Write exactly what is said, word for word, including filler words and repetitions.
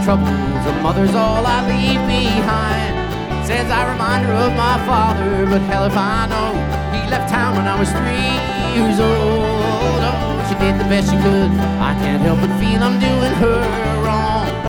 troubles, a mother's all I leave behind. Says I remind her of my father, but hell if I know. He left town when I was three years old. Oh, she did the best she could. I can't help but feel I'm doing her wrong.